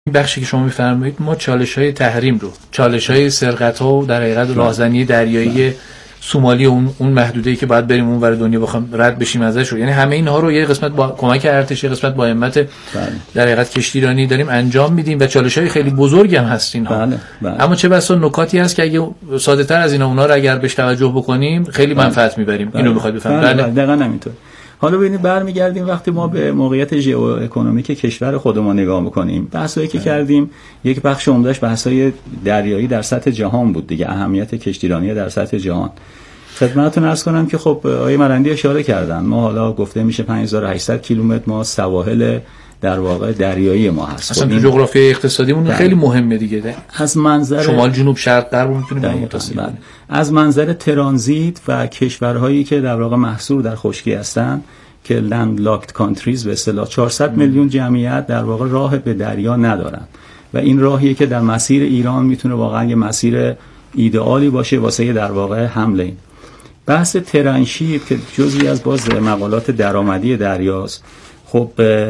بخشی که شما می‌فرمایید ما چالش‌های تحریم رو، چالش‌های سرقت‌ها و در حقیقت راهزنی دریایی سومالی اون محدوده‌ای که باید بریم اونور دنیا بخوام رد بشیم ازش رو، یعنی همه اینها رو یه قسمت با کمک ارتش، یه قسمت با همت در حقیقت کشتیرانی داریم انجام میدیم و چالش‌های خیلی بزرگی هم هست اینها. اما چه بسا نکاتی هست که اگه ساده‌تر از اینا اونا رو اگر بهش توجه بکنیم خیلی منفعت می‌بریم. اینو می‌خواد بفهمید. بله دقیقاً همینطور. حالا ببینید برمیگردیم وقتی ما به موقعیت ژئواکونومیک کشور خودمون نگاه می‌کنیم، بحثایی که کردیم یک بخش عمده‌اش بحث‌های دریایی در سطح جهان بود دیگه، اهمیت کشتیرانی در سطح جهان. خدمتتون عرض کنم که خب آقای مرندی اشاره کردن، ما حالا گفته میشه 5800 کیلومتر ما سواحل در واقع دریایی ما هست. اصلا تو جغرافیای اقتصادیمون خیلی مهمه دیگه. از منظر شمال جنوب شرق غرب میتونیم متصل کنیم. از منظر ترانزیت و کشورهایی که در واقع محصور در خشکی هستن که لند لاکت کانتریز به اصطلاح 400 میلیون جمعیت در واقع راه به دریا ندارن و این راهیه که در مسیر ایران میتونه واقعا یه مسیر ایدئالی باشه واسه در واقع حمله. بحث ترنشیپ که جزئی از باز مقالات درآمدی دریاست. خب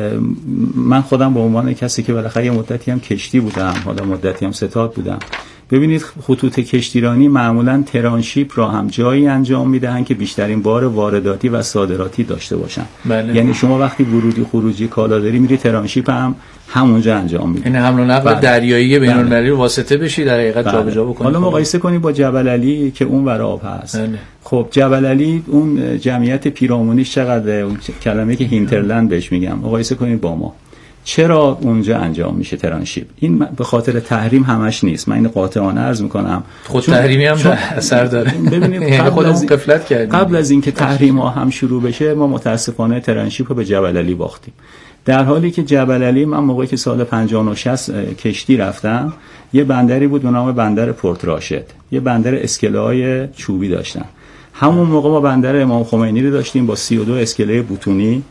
من خودم به عنوان کسی که بالاخره یه مدتی هم کشتی بودم، حالا مدتی هم ستاد بودم، ببینید خطوط کشتیرانی معمولا ترانشیپ را هم جایی انجام میدهن که بیشترین بار وارداتی و صادراتی داشته باشن. بله. یعنی شما وقتی ورودی خروجی کالا داری میری ترانشیپ هم همونجا انجام میدی. این حمل و نقل دریایی بین المللی رو واسطه بشی در حقیقت جابجا بکنی. حالا مقایسه کنی با جبل علی که اون ور آب هست. بله. خب جبل علی اون جمعیت پیرامونیش چقدر، اون کلمه که هینترلند بهش میگم، مقایسه کنید با ما. چرا اونجا انجام میشه ترانشیپ؟ این به خاطر تحریم همش نیست، من این قاطعانه عرض میکنم. خود تحریمی هم اثر داره. ببینید خودمون غفلت کردیم. قبل از اینکه تحریم ها هم شروع بشه ما متاسفانه ترانشیپ رو به جبل علی باختیم، در حالی که جبل علی من موقعی که سال 50 و 60 کشتی رفتم یه بندری بود به نام بندر پورت راشد، یه بندر اسکله‌های چوبی داشتن. همون موقع ما بندر امام خمینی رو داشتیم با 32 اسکله بتونی،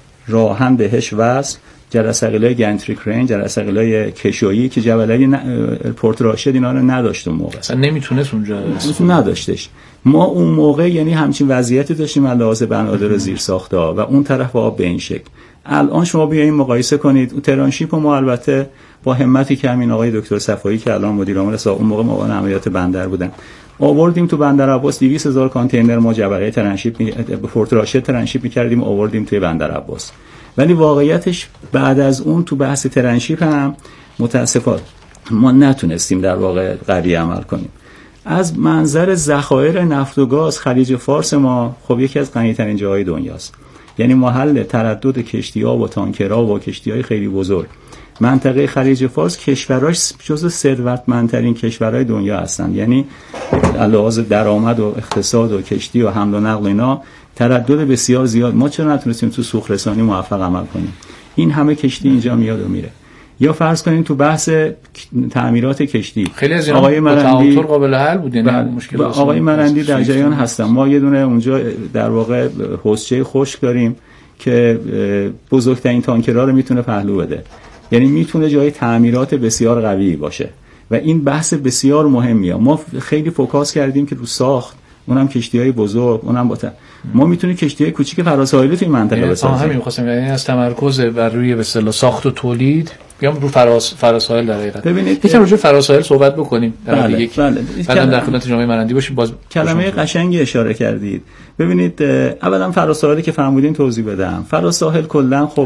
راهن بهش وصل، جرثقیل‌های گنتریک رنج، جرثقیل‌های کشویی که جبل علی پورت راشد اینا رو نداشت اون موقع. اصلا نمیتونست اونجا نداشتش. ما اون موقع یعنی همچین وضعیتی داشتیم از لحاظ بنادر زیر ساخت‌ها و اون طرف آب به این شکل. الان شما بیاین مقایسه کنید ترانشیپ ما البته با همتی که همین آقای دکتر صفایی که الان مدیر عامل اون موقع معاون عملیات بندر بودن آوردیم تو بندر عباس 200,000 کانتینر ما جبل ترانشیپ به پورت راشد ترانشیپ می‌کردیم آوردیم توی بندر عباس. ولی واقعیتش بعد از اون تو بحث ترانشیپ هم متاسفانه ما نتونستیم در واقع قوی عمل کنیم. از منظر ذخایر نفت و گاز خلیج فارس ما خب یکی از غنی‌ترین جاهای دنیاست، یعنی محل تردد کشتی‌ها و تانکرها و کشتی‌های خیلی بزرگ. منطقه خلیج فارس کشوراش جزو ثروتمندترین کشورهای دنیا هستند، یعنی علاوه بر درآمد و اقتصاد و کشتی و حمل و نقل اینا تردد بسیار زیاد. ما چرا نتونستیم تو سوخت رسانی موفق عمل کنیم؟ این همه کشتی اینجا میاد و میره. یا فرض کنیم تو بحث تعمیرات کشتی خیلی از آقای مرندی قابل حل بود، یعنی مشکل آقای مرندی در جریان هستم. ما یه دونه اونجا در واقع حوضچه خشک داریم که بزرگترین تانکرها رو میتونه پهلو بده، یعنی میتونه جای تعمیرات بسیار قوی باشه و این بحث بسیار مهمیه. ما خیلی فوکاس کردیم که رو ساخت، اونم کشتی‌های بزرگ، اونم ما میتونیم کشتی‌های کوچیک فراساحلی تو این منطقه بسازیم. همین می‌خواستم یعنی از تمرکز بر روی به اصطلاح ساخت و تولید بیام رو فراساحل در حقیقت. ببینید یکم راجع به فراساحل صحبت بکنیم. بله. بعدم در خدمت جناب مرندی باشیم. باز کلمه قشنگی اشاره کردید. ببینید اولا فراساحلی که فرمودین توضیح بدم. فراساحل کلا خب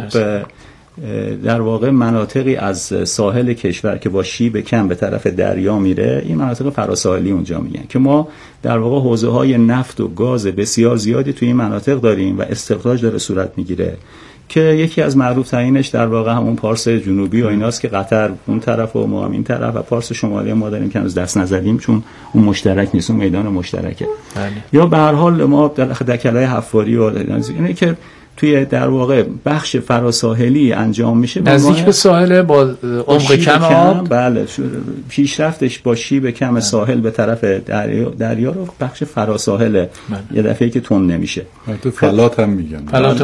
در واقع مناطقی از ساحل کشور که با شیب کم به طرف دریا میره، این مناطق فراساحلی اونجا میگن که ما در واقع حوزه‌های نفت و گاز بسیار زیادی توی این مناطق داریم و استخراج داره صورت میگیره که یکی از معروف ترینش در واقع همون پارس جنوبی و ایناست که قطر اون طرف و ما این طرف و پارس شمالی ما داریم که از دست نزدیم چون اون مشترک نیست، اون میدان مشترکه. یا به هر حال ما در دکلای حفاری و اینه که توی در واقع بخش فراساحلی انجام میشه نزدیک به ساحل با عمق کم آب. بله پیشرفتش با شیب کم ساحل به طرف دریا رو بخش فراساحل یه دفعه که تون نمیشه. تو فلات هم میگن.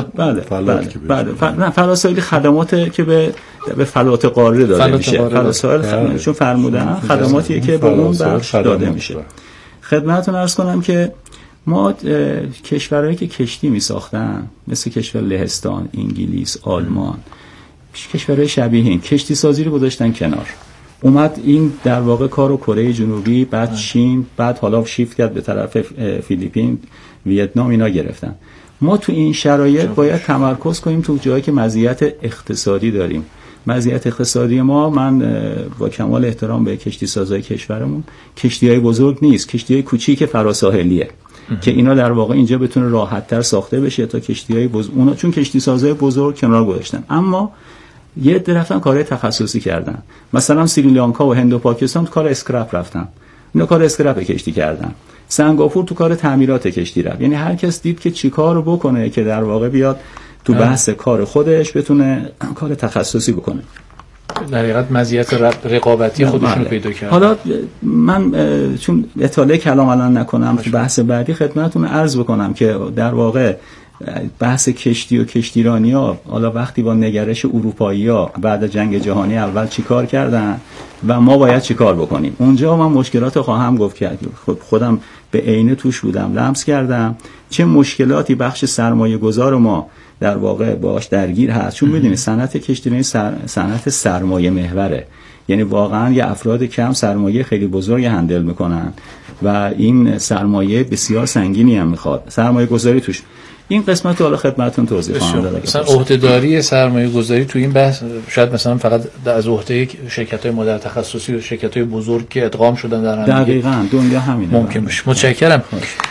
بله فراساحلی خدمات که به فلات قاره داده میشه. فراساحل چون فرمودن خدماتیه که به اون بخش داده میشه. خدمتتون عرض کنم که ما کشورهایی که کشتی می ساختن مثل کشور لهستان، انگلیس، آلمان، کشورهای شبیه این کشتی سازی رو گذاشتن کنار. اومد این در واقع کارو کره جنوبی، بعد چین، بعد حالا شیفت کرد به طرف فیلیپین، ویتنام، اینا گرفتن. ما تو این شرایط باید تمرکز کنیم تو جایی که مزیت اقتصادی داریم. مزیت اقتصادی ما، من با کمال احترام به کشتی سازای کشورمون، کشتی‌های بزرگ نیست، کشتی‌های کوچیک فراساحلیه که اینا در واقع اینجا بتونه راحت‌تر ساخته بشه تا کشتی‌های بزرگ. اونا چون کشتی سازای بزرگ کنار گذاشتن، اما یه درفتن کارهای تخصصی کردن. مثلا سریلانکا و هند و پاکستان تو کار اسکرپ رفتن، اینا کار اسکرپ کشتی کردن. سنگاپور تو کار تعمیرات کشتی رفت. یعنی هر کس دید که چی کار بکنه که در واقع بیاد تو بحث کار خودش بتونه کار تخصصی بکنه. در حقیقت مزیت رقابتی خودشون پیدا کرد. حالا من چون اطاله کلام الان نکنم، تو بحث بعدی خدمتتون عرض بکنم که در واقع بحث کشتی و کشتیرانی‌ها حالا وقتی با نگرش اروپایی‌ها بعد جنگ جهانی اول چیکار کردن و ما باید چیکار بکنیم، اونجا من مشکلات خواهم گفت که خودم به عینه توش بودم، لمس کردم چه مشکلاتی بخش سرمایه گذار ما در واقع باش درگیر هست. چون می‌دونید صنعت کشتیرانی صنعت سرمایه محوره، یعنی واقعا یه افراد کم سرمایه خیلی بزرگ هندل میکنن و این سرمایه بسیار سنگینی هم میخواد سرمایه گذاری توش. این قسمت رو حالا خدمتتون توضیح خواهم داد. مثلا عهده‌داری سرمایه گذاری تو این بحث شاید مثلا فقط از عهده شرکت‌های مدر تخصصی و شرکت‌های بزرگ که ادغام شدن در هم دقیقاً دنیا همینه ممکن باشه. متشکرم.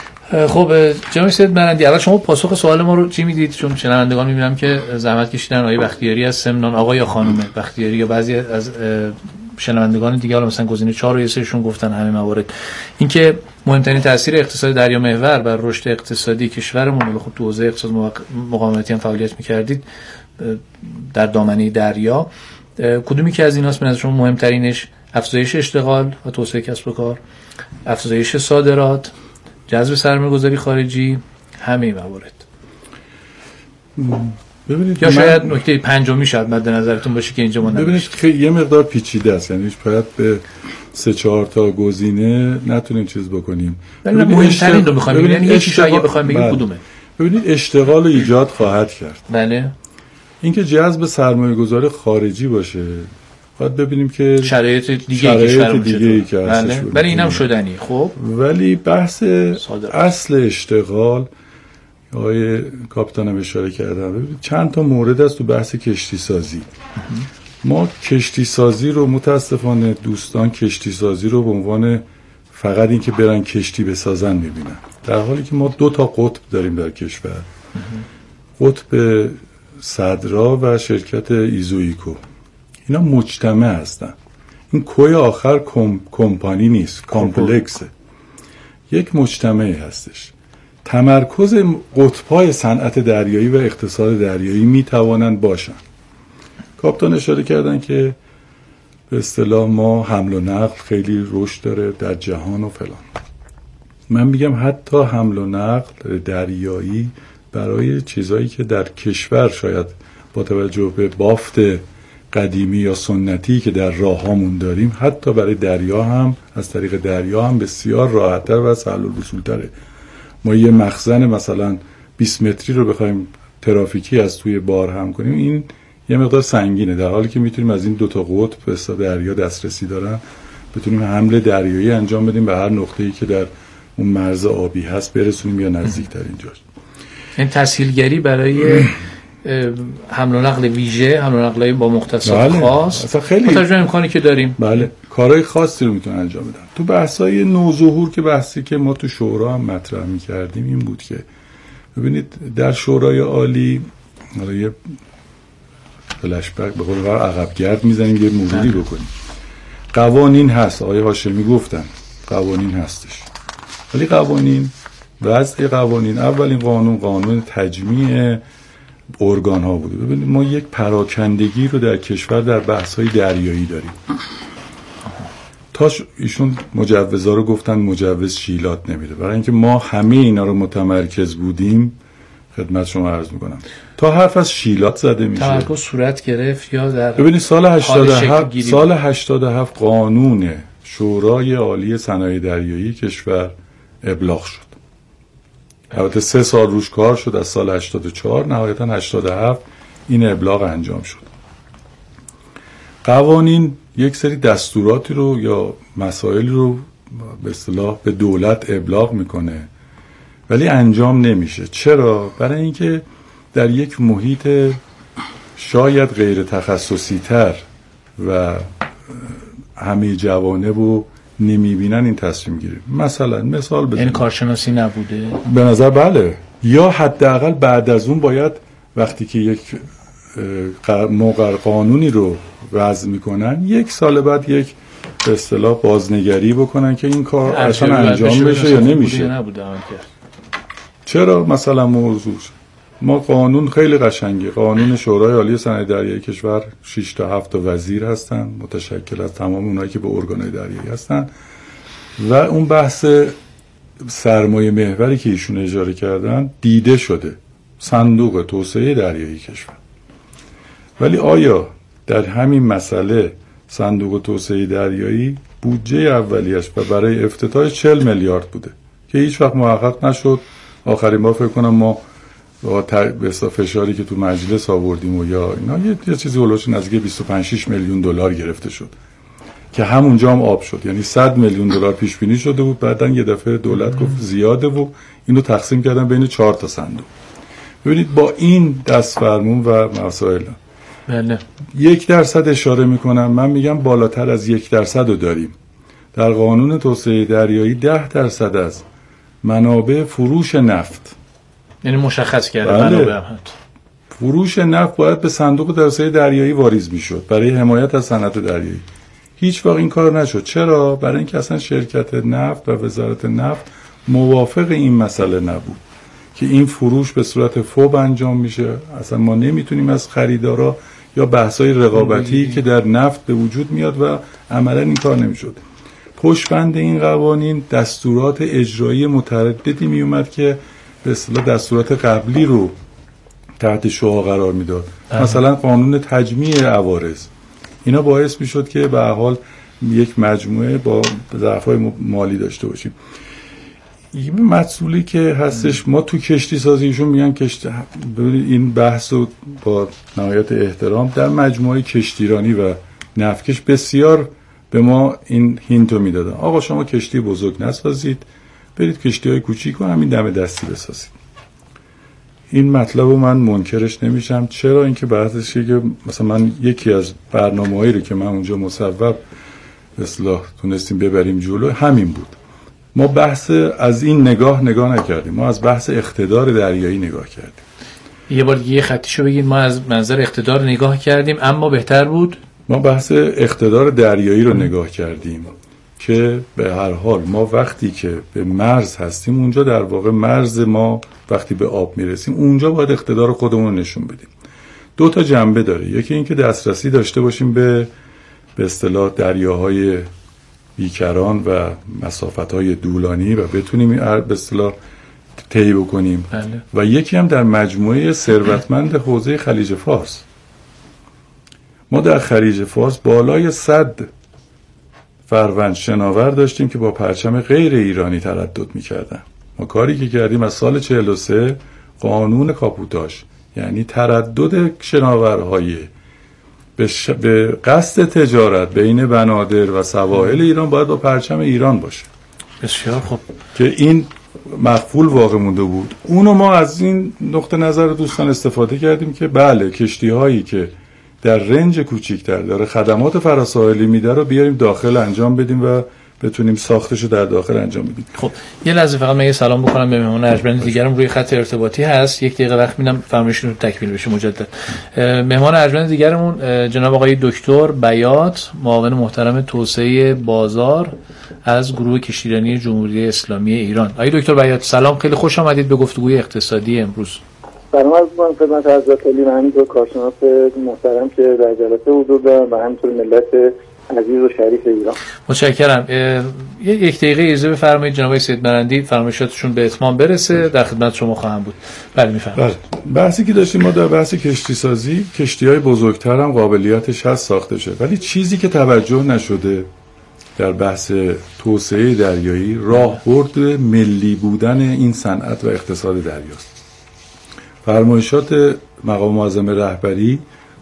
خب جناب سید مرندی، اول شما پاسخ سوال ما رو چی میدید؟ چون شنوندگان میبینم که زحمت کشیدن، آقای بختیاری از سمنان، آقای یا خانم بختیاری یا بعضی از شنوندگان دیگه، حالا مثلا گزینه 4 رو یه سریشون گفتن همه موارد، اینکه مهمترین تاثیر اقتصاد دریا محور بر رشد اقتصادی کشورمون، خب تو حوزه اقتصاد مقاومتی هم فعالیت می‌کردید در دامنه دریا، کدومی که از ایناست به نظر شما مهمترینش؟ افزایش اشتغال و توسعه کسب و کار، افزایش صادرات، جذب سرمایه‌گذاری خارجی، همه موارد؟ ببینید، یا شاید نکته پنجمی شاید مد نظرتون باشه که اینجا ما ببینید خیلی یه مقدار پیچیده است، یعنی باید به 3-4 تا گزینه نتونیم چیز بکنیم. ببینید مهمترین رو می‌خوایم، یعنی یکی شاید بخوایم بگیم کدومه. ببینید اشتغال رو ایجاد خواهد کرد. بله. اینکه جذب سرمایه‌گذاری خارجی باشه، باید ببینیم که شرایط دیگه که هستش. بله اینم شدنی. خب ولی بحث اصل اشتغال آقای کاپیتانم اشاره کردن، ببینید چند تا مورد است تو بحث کشتی سازی. ما کشتی سازی رو متاسفانه دوستان کشتی سازی رو به عنوان فقط این که برن کشتی بسازن میبینن، در حالی که ما 2 تا قطب داریم در کشور. قطب صدرا و شرکت ایزویکو، اینا مجتمع هستن. این کوی آخر کمپانی نیست، کامپلکسه، یک مجتمعی هستش. تمرکز قطب‌های صنعت دریایی و اقتصاد دریایی میتوانند باشن. کاپیتان اشاره کردن که به اصطلاح ما حمل و نقل خیلی رشد داره در جهان و فلان. من میگم حتی حمل و نقل دریایی برای چیزایی که در کشور شاید با توجه به بافت قدیمی یا سنتی که در راهامون داریم، حتی برای دریا هم از طریق دریا هم بسیار راحت‌تر و سهل الوصول‌تره. ما یه مخزن مثلا 20 متری رو بخوایم ترافیکی از توی بار هم کنیم، این یه مقدار سنگینه، در حالی که میتونیم از این 2 تا قطب به دریا دسترسی دارن بتونیم حمل دریایی انجام بدیم به هر نقطه‌ای که در اون مرز آبی هست برسونیم یا نزدیک‌تر اینجاش. این تسهیلگری برای حمل و نقل ویژه، حمل و نقلای با مختصات خاص، اصلا خیلی متوجه امکانی که داریم. بله، کارهای خاصی رو میتونن انجام بدن. تو بحث‌های نوظهور که بحثی که ما تو شورا هم مطرح می‌کردیم این بود که ببینید در شورای عالی، حالا یه فلش بک به قول عقب گرد میزنیم یه مروری بکنیم. قوانین هست، آقای هاشمی گفتن قوانین هستش، ولی قوانین، وضع قوانین، اولین قانون تجمیع ارگان ها بوده. ببینید ما یک پراکندگی رو در کشور در بحث های دریایی داریم. تاش ایشون مجوزا رو گفتن مجوز شیلات نمیده، برای اینکه ما همه اینا رو متمرکز بودیم. خدمت شما عرض میکنم تا حرف از شیلات زده میشه تمرکز صورت گرفت یا در ببینید سال 87 قانون شورای عالی صنایع دریایی کشور ابلاغ شد. البته 3 سال روش کار شد، از سال 84 نهایتا 87 این ابلاغ انجام شد. قوانین یک سری دستوراتی رو یا مسائل رو به اصطلاح به دولت ابلاغ میکنه ولی انجام نمیشه. چرا؟ برای اینکه در یک محیط شاید غیر تخصصی تر و همه جوانب رو نمیبینن این تصمیم گیری. مثلا مثال بزنیم، این کارشناسی نبوده به نظر بله، یا حداقل بعد از اون باید وقتی که یک قانونی رو وضع میکنن 1 سال بعد یک به اصطلاح بازنگری بکنن که این کار اصلا انجام بشه یا نمیشه. چرا مثلا موضوع ما قانون خیلی قشنگه، قانون شورای عالی صنایع دریایی کشور 6 تا 7 تا وزیر هستن متشکل از تمام اونایی که به ارگان‌های دریایی هستن و اون بحث سرمایه محوری که ایشون اجاره کردن دیده شده، صندوق توسعه دریایی کشور. ولی آیا در همین مسئله صندوق توسعه دریایی بودجه اولیش و برای افتتاحش 40 میلیارد بوده که هیچ وقت محقق نشد؟ آخرین بار فکر کنم ما با فشاری که تو مجلس آوردیم و یا اینا یه چیزی هولوش نزدیک 25-6 میلیون دلار گرفته شد که همونجا هم آب شد. یعنی 100 میلیون دلار پیش بینی شده بود، بعدن یه دفعه دولت گفت زیاده و اینو تقسیم کردن بین 4 تا صندوق. ببینید با این دستفرمون و مسائل بله 1% اشاره میکنم، من میگم بالاتر از 1% رو داریم. در قانون توسعه دریایی 10% از منابع فروش نفت، یعنی مشخص کرده بله. منابع فروش نفت باید به صندوق توسعه دریایی واریز میشد برای حمایت از صنعت دریایی. هیچ وقت این کار نشد. چرا؟ برای اینکه اصلا شرکت نفت و وزارت نفت موافق این مسئله نبود که این فروش به صورت فوب انجام میشه. اصلا ما نمیتونیم از خریدارا یا بحث‌های رقابتی که در نفت به وجود میاد و عملا این کار نمیشد. پشت بند این قوانین دستورات اجرایی متعددی میومد که به اصطلاح دستورات قبلی رو تحت شعاع قرار میداد. مثلا قانون تجمیع عوارض، اینا باعث میشد که به هر حال یک مجموعه با ضعف‌های مالی داشته باشیم. این مسئولی که هستش ما تو کشتی سازیشون میگن ببینید این بحث رو با نهایت احترام در مجموعه کشتیرانی و نفتکش بسیار به ما این هینتو میدادن، آقا شما کشتی بزرگ نسازید، برید کشتی‌های کوچیک رو همین دم دستی بسازید. این مطلب رو من منکرش نمیشم. چرا؟ اینکه بعضیش که مثلا من یکی از برنامه‌هایی رو که من اونجا مصوب اصلاح تونستیم ببریم جلو همین بود. ما بحث از این نگاه نکردیم، ما از بحث اقتدار دریایی نگاه کردیم. یه بار دیگه خطیشو بگید. ما از منظر اقتدار نگاه کردیم، اما بهتر بود ما بحث اقتدار دریایی رو نگاه کردیم که به هر حال ما وقتی که به مرز هستیم اونجا در واقع مرز ما وقتی به آب میرسیم اونجا باید اقتدار خودمون رو نشون بدیم. 2 تا جنبه داره، یکی این که دسترسی داشته باشیم به اصطلاح دریاهای بیکران و مسافت‌های طولانی و بتونیم به اصطلاح طی بکنیم بله. و یکی هم در مجموعه ثروتمند حوزه خلیج فارس. ما در خلیج فارس بالای 100 فروند شناور داشتیم که با پرچم غیر ایرانی تردد می‌کردن. ما کاری که کردیم از سال 43 قانون کاپوتاژ، یعنی تردد شناورهای به قصد تجارت بین بنادر و سواحل ایران باید با پرچم ایران باشه. بسیار خوب که این مقفول واقع مونده بود. اونو ما از این نقطه نظر دوستان استفاده کردیم که بله کشتی‌هایی که در رنج کوچیک‌تر داره خدمات فراساحلی میده رو بیاریم داخل انجام بدیم و بتونیم ساختشو در داخل انجام بدیم. خب یه لحظه فقط من یه سلام بکنم به مهمان ارجمند دیگرم روی خط ارتباطی هست. 1 دقیقه وقت میدم فرمایشتون رو تکمیل بشه مجدد. مهمان ارجمند دیگرمون جناب آقای دکتر بیات، معاون محترم توسعه بازار از گروه کشتیرانی جمهوری اسلامی ایران. آقای دکتر بیات سلام، خیلی خوش آمدید به گفتگوی اقتصادی امروز. سلام عرض می‌کنم خدمت حضرت عالی و همینطور کارشناس محترم که در جلسه حضور دارن و همینطور ملت عزیز و شریف ایران. متشکرم. 1 دقیقه اجازه بفرمایید جناب سید مرندی فرمایشاتشون به اتمام برسه، در خدمت شما خواهم بود. بله میفرمایید. بحثی که داشتیم ما در بحث کشتی سازی، کشتی‌های بزرگتر هم قابلیتش هست ساخته شه، ولی چیزی که توجه نشده در بحث توسعه دریایی راهبرد ملی بودن این صنعت و اقتصاد دریاست. فرمایشات مقام معظم رهبری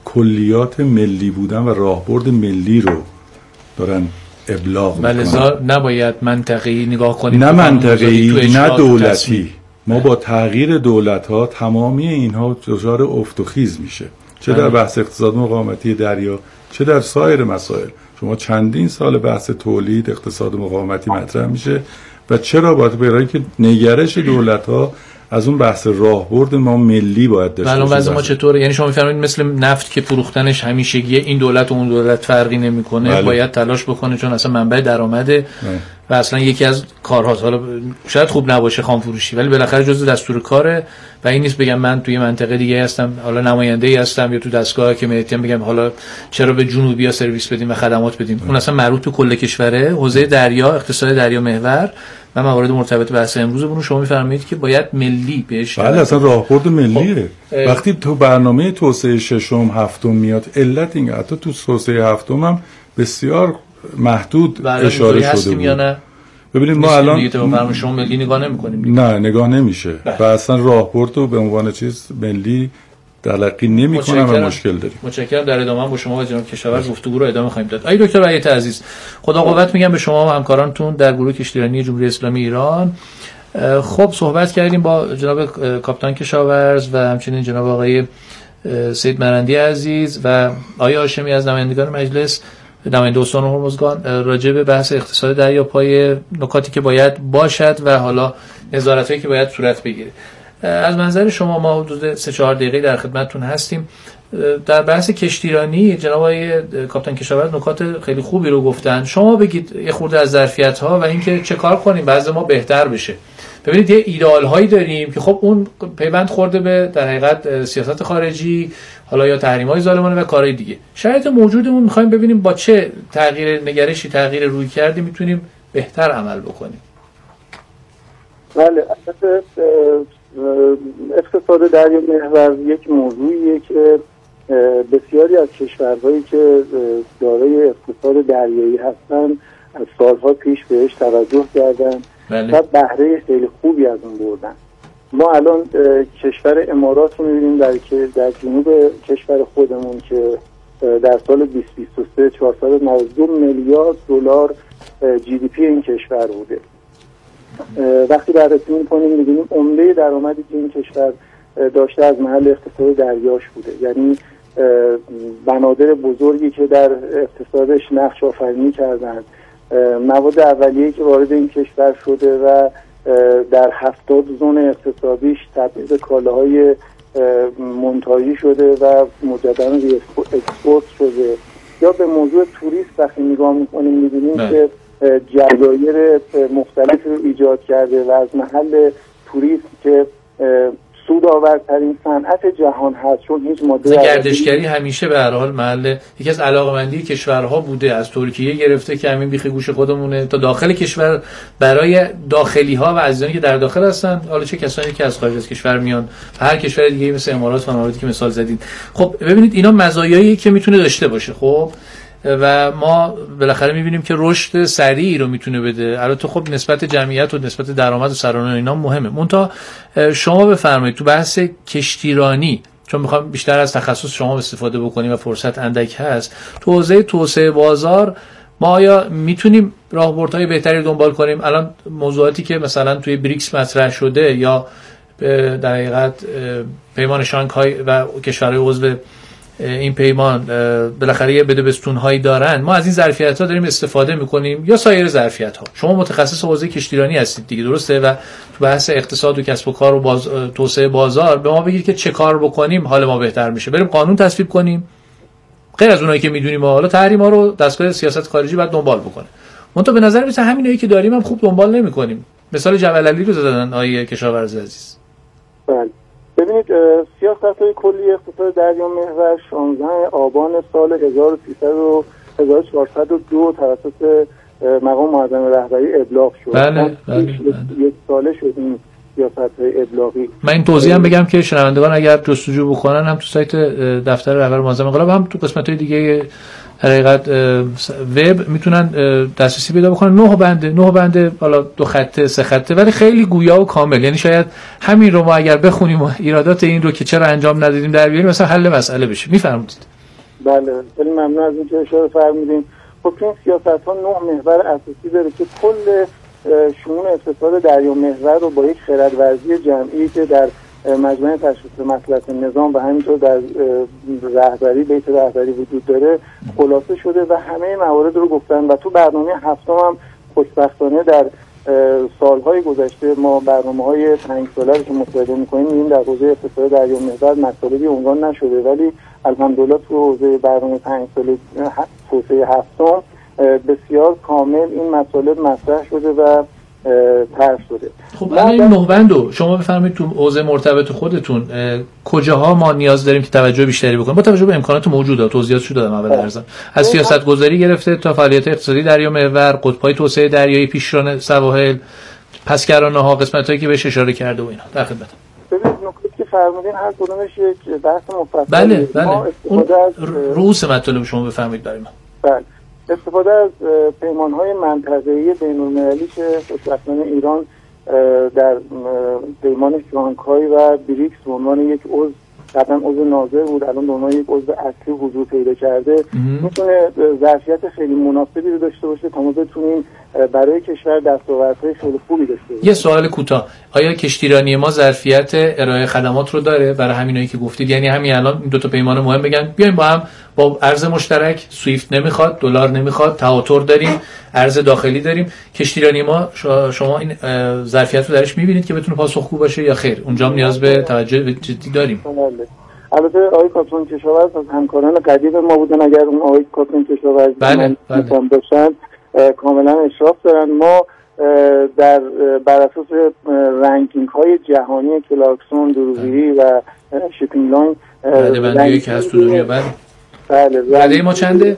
کلیات ملی بودن و راهبرد ملی رو دارن ابلاغ میکنن. ولذا نباید منطقی نگاه کنیم، نه منطقی نه دولتی. ما با تغییر دولت‌ها تمامی اینها دچار افت و خیز میشه، چه در بحث اقتصاد مقاومتی دریا چه در سایر مسائل. شما چندین سال بحث تولید اقتصاد مقاومتی مطرح میشه و چرا باید برای که نگرش دولت‌ها از اون بحث راهبرد ما ملی باید داشته باشه. وضع ما چطوره؟ یعنی شما می‌فرمایید مثل نفت که فروختنش همیشگیه، این دولت و اون دولت فرقی نمی‌کنه، باید تلاش بکنه چون اصلا منبع درآمده و اصلا یکی از کارهاست. حالا شاید خوب نباشه خام فروشی، ولی بالاخره جزء دستور کاره و این نیست بگم من توی منطقه دیگه هستم، حالا نماینده‌ای هستم یا تو دستگاه که میتونم بگم حالا چرا به جنوبی‌ها سرویس بدیم و خدمات بدیم. اون اصلا مربوط به کل کشوره، حوزه دریا، اقتصاد دریا محور و موارد مرتبط بحث امروزمون. شما می‌فرمایید که باید ملی بهش، بله اصلا راهبرد ملیه. وقتی تو برنامه توسعه ششم هفتم میاد، علت اینه حتی تو توسعه هفتم هم بسیار محدود اشاره شده بود. ببینید ما الان برنامه شما ملی نگاه نمی‌کنیم. نه نگاه نمیشه و اصلا راهبرد رو به عنوان چیز ملی تلقی نمی‌کنم و مشکل داریم. متشکرم. در ادامه با شما و جناب کشاورز گفتگو رو ادامه خواهیم داد. آقای دکتر رایت عزیز، خدا قوت میگم به شما و همکارانتون در گروه کشتیرانی جمهوری اسلامی ایران. خب صحبت کردیم با جناب کاپیتان کشاورز و همچنین جناب آقای سید مرندی عزیز و آقای هاشمی از نمایندگان مجلس، نماینده استان هرمزگان، راجع به بحث اقتصاد دریاپای، نکاتی که باید باشد و حالا نظارتایی که باید صورت بگیره. از منظر شما ما حدود 3-4 دقیقه در خدمتتون هستیم. در بحث کشتیرانی جناب آقای کاپیتان کشاورز نکات خیلی خوبی رو گفتن. شما بگید یه خورده از ظرفیت‌ها و اینکه چه کار کنیم بعضی ما بهتر بشه. ببینید یه ایدئال هایی داریم که خب اون پیوند خورده به در حقیقت سیاست خارجی، حالا یا تحریم‌های ظالمانه و کارهای دیگه. شرایط موجودمون می‌خوایم ببینیم با چه تغییر نگرشی، تغییر روی کردی میتونیم بهتر عمل بکنیم. بله، البته اقتصاد دریا محور یک موضوعیه که بسیاری از کشورهایی که دارای اقتصاد دریایی هستن از سالها پیش بهش توجه کردن و بهره خیلی خوبی از اون بردن. ما الان کشور امارات رو می‌بینیم در جنوب کشور خودمون که در سال 2023 492 میلیارد دلار جی دی پی این کشور بوده. وقتی بررسی می‌کنیم می‌بینیم عمده درآمدی که این کشور داشته از محل اقتصاد دریاش بوده، یعنی بنادر بزرگی که در اقتصادش نقش آفرینی کردن، مواد اولیه‌ای که وارد این کشور شده و در 70 زون اقتصادیش تبدیل به کالاهای مونتاژی شده و مجددا اکسپورت شده. یا به موضوع توریست وقتی نگاه می‌کنیم می‌بینیم که جرایر مختلفی رو ایجاد کرده و از محل توریست که سودآورترین صنعت جهان هست، چون هیچ ماده گردشگری همیشه به هر حال محل یکی از علاقمندی کشورها بوده، از ترکیه گرفته که همین بیخ گوش خودمونه تا داخل کشور برای داخلی ها و عزیزانی که در داخل هستن، حالا چه کسانی که از خارج از کشور میان، هر کشور دیگه مثل امارات و ممالکی که مثال زدید. خب ببینید اینا مزایایی که میتونه داشته باشه. خب و ما بالاخره میبینیم که رشد سریعی رو میتونه بده. البته خب نسبت جمعیت و نسبت درآمد و سرانه اینا مهمه. منتها شما بفرمایید تو بحث کشتیرانی، چون میخوام بیشتر از تخصص شما استفاده بکنیم و فرصت اندک هست، تو حوزه توسعه بازار ما آیا میتونیم راهبردهای بهتری دنبال کنیم؟ الان موضوعاتی که مثلا توی بریکس مطرح شده یا در حقیقت پیمان شانگهای و کشورهای عضو این پیمان بالاخره یه بدبستون‌هایی دارن، ما از این ظرفیت‌ها داریم استفاده می‌کنیم یا سایر ظرفیت‌ها؟ شما متخصص حوزه کشتیرانی هستید دیگه، درسته؟ و تو بحث اقتصاد و کسب و کار و توسعه بازار به ما بگید که چه کار بکنیم حال ما بهتر میشه. بریم قانون تصویب کنیم؟ غیر از اونایی که می‌دونیم حالا تحریم‌ها رو دستگاه سیاست خارجی بعد دنبال بکنه. منتها به نظر میاد همینایی که داریم هم خوب دنبال نمی‌کنیم. مثال جبل علی رو زدن آیه کشاورز عزیز. بله. ببینید سیاست‌های کلی اقتصاد دریا محور 16 آبان سال 1402 توسط مقام معظم رهبری ابلاغ شد. بله. یک ساله شد این سیاست‌های ابلاغی. من این توضیح هم بگم که شنوندگان اگر جستجو بکنن هم تو سایت دفتر رهبر معظم انقلاب هم تو قسمت‌های دیگه حقیقت وب میتونن دسترسی پیدا بکنن. 9 بنده حالا 2 خطه 3 خطه ولی خیلی گویا و کامل، یعنی شاید همین رو ما اگر بخونیم و ایرادات این رو که چرا انجام ندادیم در بیاریم مثلا حل مسئله بشه. میفرمایید. بله، خیلی ممنون از اینکه اشاره فرمودین. خب این سیاست‌ها 9 محور اساسی داره که کل شمول اقتصاد دریا محور رو با یک خردورزی جمعی که در مجمع تشخیص مصلحت نظام و همینطور در رهبری بیت رهبری وجود داره خلاصه شده و همه موارد رو گفتن و تو برنامه هفتم هم خوشبختانه در سالهای گذشته ما برنامه‌های 5 ساله رو که مصاحبه می‌کنیم می‌بینیم در حوزه اقتصاد دریا محور مطالبی عنوان نشده، ولی الحمدلله تو حوزه برنامه 5 ساله توسعه هفتم بسیار کامل این مطالب مطرح شده و طرح شده. خب الان این نهبندو شما بفرمایید تو حوزه مرتبط خودتون کجاها ما نیاز داریم که توجه بیشتری بکنیم با توجه به امکانات موجوده، توضیحاتشو دادم اول ارزم، از سیاست گذاری گرفته تا فعالیت اقتصادی دریا محور، قطب‌های توسعه دریایی، پیشران سواحل، پسگرانه‌ها، قسمتایی که بهش اشاره کرده و اینا در خدمتم. ببینید نکته که فرمودین هر کدومش یک بحث مفصل. بله اون رؤوس مطالب شما بفرمایید برای ما. بله، استفاده از پیمان‌های منطقه‌ای بین‌المللی که خوشبختانه ایران در پیمان شانگهای و بریکس به عنوان یک عضو، قبلا عضو ناظر بود، الان به عنوان یک عضو اصلی حضور پیدا کرده، میتونه ظرفیت خیلی مناسبی رو داشته باشه تا ما بتونیم برای کشور دستاوردهای خیلی خوبی داشته باشیم. یه سوال کوتاه، آیا کشتیرانی ما ظرفیت ارائه خدمات رو داره برای همینایی که گفتید؟ یعنی همین الان این دو تا پیمان مهم بگن بیایم با هم با ارز مشترک، سویفت نمیخواد، دلار نمیخواد، تواتر داریم، ارز داخلی داریم، کشتیرانی ما شما این ظرفیت رو درش میبینید که بتونه پاسخگو باشه یا خیر؟ اونجا نیاز به توجه جدی داریم. البته آقای کاپیتان کشاورز از همکاران قدیم ما بودن، اگر اون آقای کاپیتان کشاورز باشن کاملا اشراف دارن. ما در بر اساس رنکینگ های جهانی کلارکسون، دروزی و شیپینگ لاین ردبندی که هست تو دنیا. بله رده ما چنده؟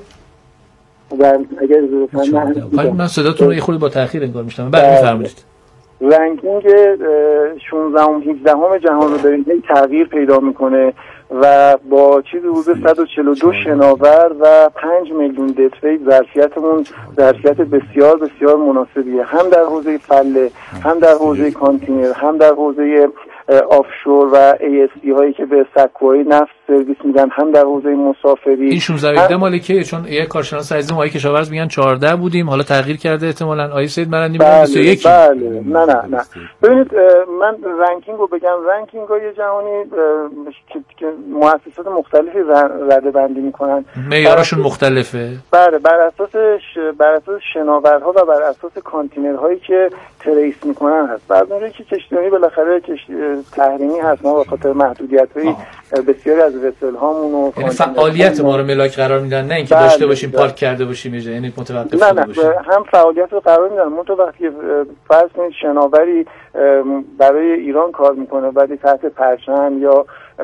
اگر بفرمایید من صداتون رو یه خورده با تأخیر انگار میشنم. بعد میفرمایید. رنکینگ 16 و 17 جهان رو داریم، تغییر پیدا میکنه و با چیزی حدود 142 شناور و 5 میلیون دتویت ظرفیتمون ظرفیت بسیار بسیار مناسبیه، هم در حوزه فله، هم در حوزه کانتینر، هم در حوزه آفشور و ASD هایی که به سکوهای نفت سرویس میدن، هم در حوزه مسافری. این 16 مالکیه، چون یک کارشناس عزیزم آقای کشاورز میگن 14 بودیم، حالا تغییر کرده احتمالاً. آقای سید مرندی میگن 21. بله نه ببینید من رنکینگ رو بگم، رنکینگ های جهانی که مؤسسات مختلفی رده بندی میکنن، معیارشون مختلفه. بله، بر اساس شناورها و بر اساس کانتینرهایی که تریس میکنن هست. برنامه‌ای که کشتیرانی بالاخره تحریمی هست، ما به خاطر محدودیت‌های بسیاری از وسل هامون و فعالیت ما رو ملاک قرار میدن، نه اینکه داشته باشیم پارک کرده باشیم، یعنی متوقف شده باشیم. هم فعالیت رو قرار میدن، منتها وقتی فرض کنید شناوری برای ایران کار میکنه ولی تحت پرچم یا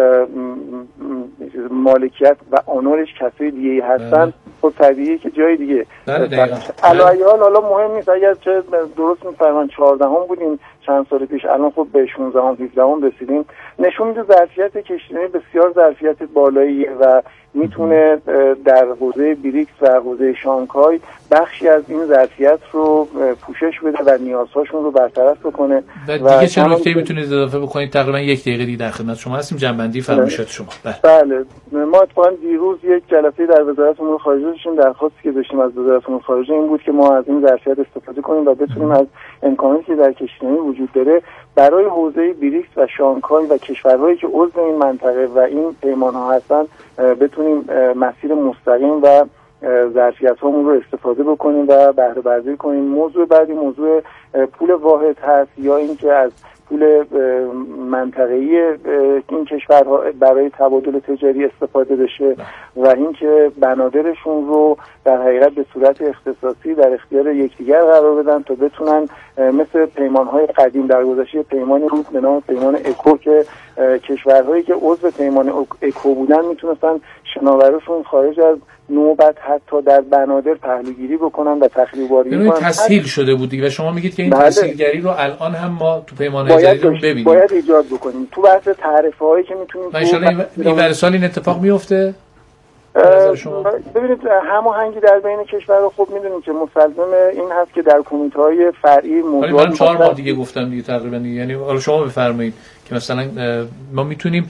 مالکیت و آنورش کسای دیگه هستن، خب طبیعیه که جای دیگه. علاوه حالا مهم نیست اگر چه درست میفرمان 14 هم بودیم چند سال پیش، الان خب به 16 هم 17 هم رسیدیم. نشون میده ظرفیت کشتیرانی بسیار ظرفیت بالاییه و میتونه در حوزه بریکس و حوزه شانگهای بخشی از این ظرفیت رو پوشش بده و نیازهاشون رو برطرف بکنه. و دیگه چه نکته‌ای میتونید اضافه بکنید؟ تقریبا 1 دقیقه دیگه در خدمت شما هستیم. جنبندی فرمایشات شما. بله ما اتفاقا دیروز یک جلسه در وزارت امور خارجه داشتیم. درخواستی که داشتیم از وزارت امور خارجه این بود که ما از این ظرفیت استفاده کنیم و بتونیم از امکاناتی که در کشتیرانی وجود داره برای حوزه بریکس و شانگهای و کشورهایی که عضو این منطقه و این پیمان‌ها هستن بتونیم مسیر مستقیم و ظرفیت‌هامون رو استفاده بکنیم و بهره برداری کنیم. موضوع بعدی موضوع پول واحد هست یا اینکه از پول منطقه‌ای این کشورها برای تبادل تجاری استفاده بشه و اینکه بنادرشون رو در حقیقت به صورت اختصاصی در اختیار یکدیگر قرار بدن تا بتونن مثل پیمان‌های قدیم در گذشته پیمانی بود به نام پیمان اکو که کشورهایی که عضو پیمان اکو بودن میتونستن شناورشون خارج از نوبت حتی در بنادر پهلوگیری بکنن و تخریب‌باری کنن. تسهیل شده بود دیگه و شما میگید که این تسهیلگری رو الان هم ما تو پیمان‌های جدید رو ببینیم، باید ایجاد بکنیم تو بحث تعرفه‌هایی که میتونیم ان شاء الله این سال این اتفاق میفته. ببینید هماهنگی در بین کشورها خب میدونیم که مستلزم این هست که در کمیته‌های فرعی موضوعات من 4 ماه دیگه گفتم دیگه تقریبا دیگه. یعنی حالا شما بفرمایید که مثلا ما میتونیم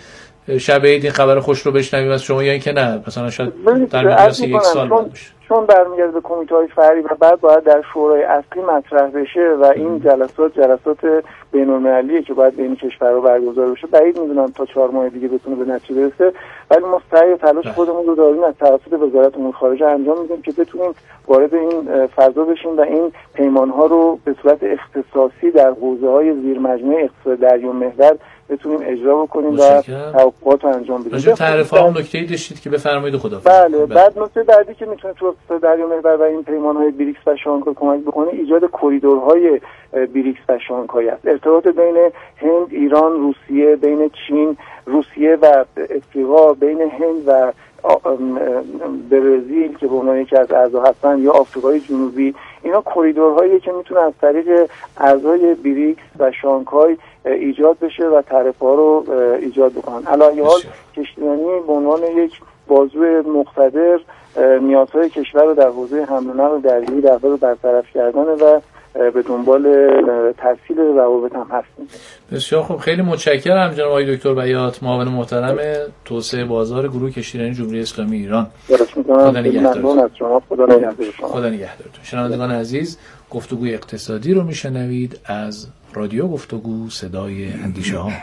شب عید این خبر خوش رو بشنویم از شما یا اینکه نه مثلا شاید در مقیاس یک سال باشه؟ چون برمیگرده به کمیته‌های فرعی و بعد باید در شورای اصلی مطرح بشه و این جلسات بین‌المللیه که باید بین کشورها برگزار بشه. بعید میدونم تا 4 ماه دیگه بتونه به نتیجه برسه، ولی ما سعی و تلاش خودمون رو داریم از توسط وزارت امور خارجه انجام میدیم که بتونیم وارد این فضا بشیم و این پیمان‌ها رو به صورت اختصاصی در حوزه‌های زیر مجموعه اقتصاد دریای‌محور بتونیم اجرا بکنیم و توافقات رو انجام بدیم. راجع به تعرفه‌ها هم نکته‌ای داشتید که بفرمایید خدا. بله. بعد نکته بعدی که میتونه تو اقتصاد دریای‌محور و این پیمان‌های بریکس و شانگهای کمک بکنه ایجاد کریدورهای بریکس و شانگهای است. ارتباط بین هند، ایران، روسیه، بین چین، روسیه و افریقا، بین هند و برزیل که به عنوان یکی از اعضا هستن یا آفریقای جنوبی، اینا کریدورهایی که میتونه از طریق اعضای بریکس و شانگهای ایجاد بشه و تعرفه‌ها رو ایجاد بکنن. علاوه حال کشتیرانی به عنوان یک بازو مقتدر نیازهای کشور رو در حوزه حمل و نقل دریایی در حال برطرف کردن و به دنبال تسهیل روابط هم هستیم. بسیار خوب، خیلی متشکرم جناب آقای دکتر بیات، معاون محترم توسعه بازار گروه کشتیرانی جمهوری اسلامی ایران. خدا نگهدارتون. خدا نگهدارتون. شنوندگان عزیز، گفتگوی اقتصادی رو میشنوید از رادیو گفتگو صدای اندیشه ها.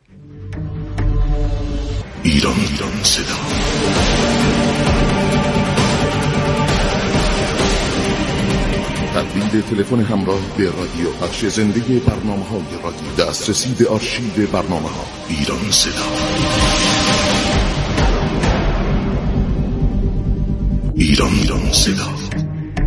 ایران صدا. تبدیل تلفن همراه به رادیو، پخش زنده برنامه‌های رادیو، دسترسی به آرشیو برنامه‌ها. ایران صدا. ایران صدا.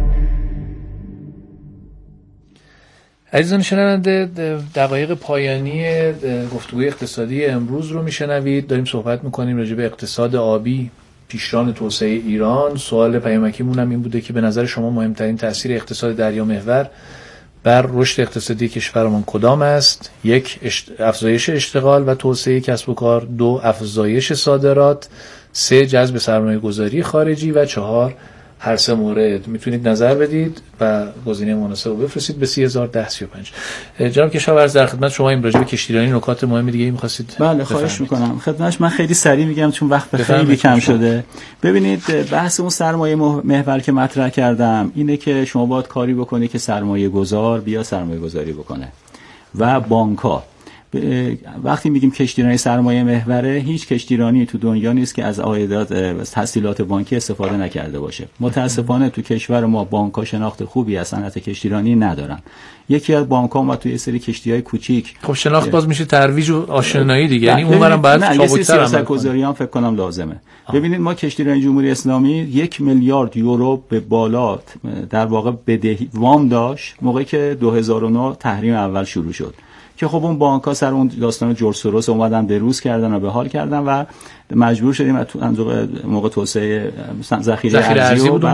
عزیزان شنونده، دقایق پایانی گفتگوی اقتصادی امروز رو میشنوید. داریم صحبت میکنیم راجع به اقتصاد آبی، پیشران توسعه ایران. سوال پیامکیمون هم این بوده که به نظر شما مهمترین تأثیر اقتصاد دریای‌محور بر رشد اقتصادی کشورمان کدام است؟ 1. افزایش اشتغال و توسعه کسب و کار، 2. افزایش صادرات، 3. جذب سرمایه‌گذاری خارجی و 4. هر سه مورد. میتونید نظر بدید و گزینه مناسب رو بفرستید به 301035. جناب کشاورز، در خدمت شما. این راجع به کشتیرانی نکات مهم دیگه می‌خواستید؟ بله، خواهش می‌کنم. خدمتش من خیلی سریع میگم چون وقت خیلی کم شده. ببینید، بحث اون سرمایه محور که مطرح کردم اینه که شما باید کاری بکنی که سرمایه‌گذار بیا سرمایه‌گذاری بکنه و بانک‌ها. وقتی میگیم کشتیرانی سرمایه محوره، هیچ کشتیرانی تو دنیا نیست که از عایدات تسهیلات بانکی استفاده نکرده باشه. متاسفانه تو کشور ما بانک‌ها شناخت خوبی از صنعت کشتیرانی ندارن. یکی از بانک‌ها ما توی سری کشتی‌های کوچیک، خب شناخت باز میشه ترویج و آشنایی دیگه، یعنی اونورم بعد چابک‌تر عمل گذاری هم فکر کنم لازمه. ببینید، ما کشتیرانی جمهوری اسلامی 1 میلیارد یورو به بالا در واقع بدهی وام داشت موقعی که 2009 تحریم اول شروع شد، که خب اون بانک‌ها سر اون داستان جورج سوروس اومدن بروز کردن و به حال کردن و مجبور شدیم موقع توسعه ذخیره ارزی رو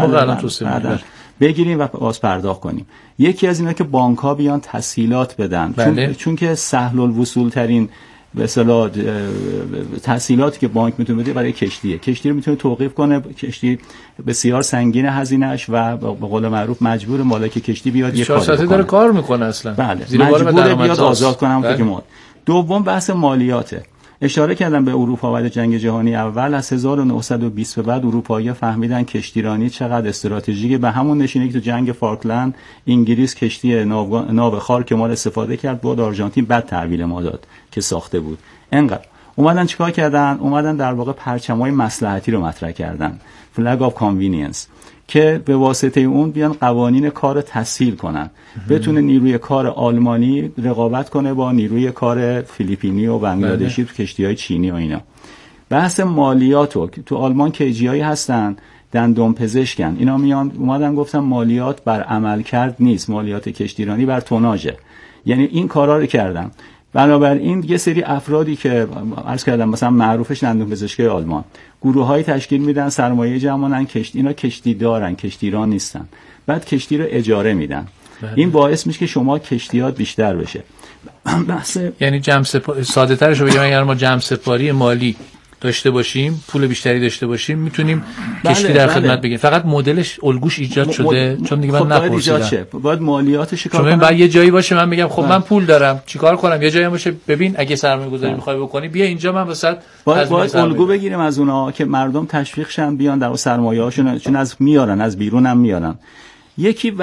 بگیریم و باز پرداخت کنیم. یکی از اینا که بانک‌ها بیان تسهیلات بدن، چون که سهل الوصول ترین به اصطلاح تسهیلاتی که بانک میتونه بده برای کشتی رو میتونه توقیف کنه. کشتی بسیار سنگین هزینه‌اش و به قول معروف مجبور مالک کشتی بیاد یه کاری کنه. داره کار میکنه اصلا. بله، مجبور بیاد آزاد کنه که ما. دوم بحث مالیاته. اشاره کردم به اروپا بعد جنگ جهانی اول. از 1920 به بعد اروپایی‌ها فهمیدن کشتیرانی چقدر استراتژیکه. به همون نشینه که تو جنگ فالکلند انگلیس کشتی ناو خار که مال استفاده کرد بود آرژانتین بعد تحویل ما داد که ساخته بود. انقدر اومدن چیکار کردن؟ اومدن در واقع پرچم‌های مصلحتی رو مطرح کردن، flag of convenience، که به واسطه اون بیان قوانین کار تسهیل کنن، بتونه نیروی کار آلمانی رقابت کنه با نیروی کار فیلیپینی و بنگلادشی تو کشتی‌های چینی و اینا. بحث مالیاتو تو آلمان کیجی‌هایی هستن، دندون پزشکن، اینا میان اومدن گفتن مالیات بر عمل کرد نیست، مالیات کشتیرانی بر توناژه. یعنی این کارا رو کردن. بنابراین یه سری افرادی که عرض کردم مثلا معروفش دندون پزشکی آلمان، گروه‌های تشکیل میدن، سرمایه جمع‌اندن، اینا کشتی دارن، کشتیران نیستن، بعد کشتی رو اجاره میدن. این باعث میشه که شما کشتیات بیشتر بشه. یعنی ساده ترش رو بگم، اگر ما جمع سپاری مالی داشته باشیم، پول بیشتری داشته باشیم، میتونیم کشتی در خدمت بگیریم. فقط مدلش الگوش ایجاد شده، چون دیگه من نپرسیدم. باید مالیاتش کار کنم. بعد یه جایی باشه من بگم خب من پول دارم چیکار کنم، یه جایی باشه ببین اگه سرمایه‌گذاری می‌خوای بکنی بیا اینجا من واسط باید الگو بگیریم از اونها که مردم تشویق شن بیان در سرمایه‌هاشون، چون از میارن، از بیرون هم میارن. یکی